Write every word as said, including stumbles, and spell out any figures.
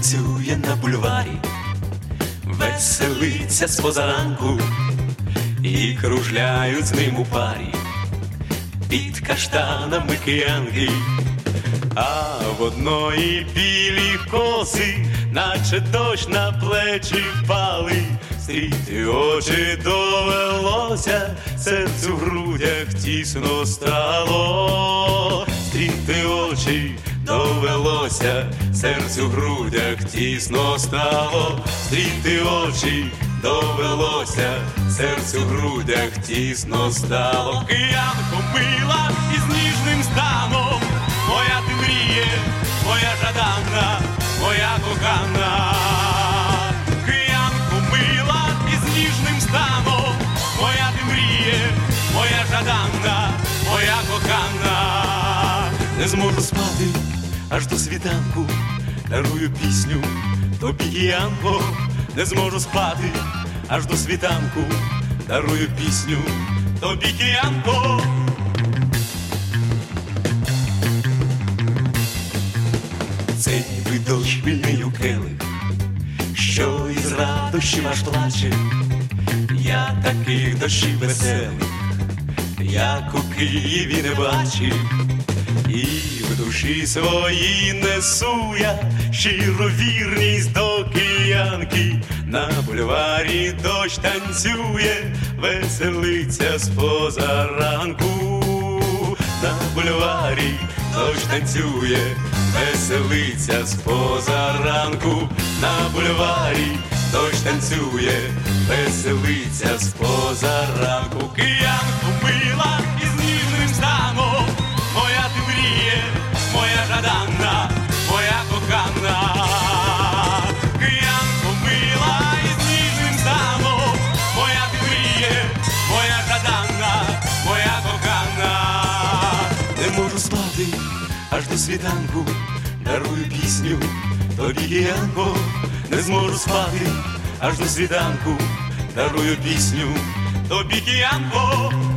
танцює на бульварі, веселиться з позаранку, і кружляють з ним у парі під каштанами киянки. А в одної білі коси, наче дощ на плечі впали. Стріти очі довелося, серцю в грудях тісно стало. Стріти очі довелося, серцю в грудях тісно стало. Стріти очі довелося, серцю в грудях тісно стало. Киянко мила із ніжним станом, моя ти мріє, моя жадана, моя кохана. Киянко мила із ніжним станом, моя ти мріє, моя жадана, моя кохана. Не зможу спати аж до світанку, дарую пісню тобі, киянко. Не зможу спати аж до світанку, дарую пісню тобі, киянко. Цей ніби дощ вільний у келих, що із радощів аж плаче. Я таких дощів веселих, як у Києві не бачив. І в душі своїй несу я щиру вірність до киянки. На бульварі дощ танцює, веселиться з позаранку. На бульварі дощ танцює, веселиться з позаранку. На бульварі дощ танцює, веселиться з позаранку. Киянко мила із ніжним станом, моя ти мріє, моя жадана, моя кохана. Киянко мила із ніжним станом, моя ти мріє, моя жадана, моя кохана. Не можу спати аж до світанку, дарую пісню тобі, киянко. Не зможу спати аж до світанку, дарую пісню тобі, киянко.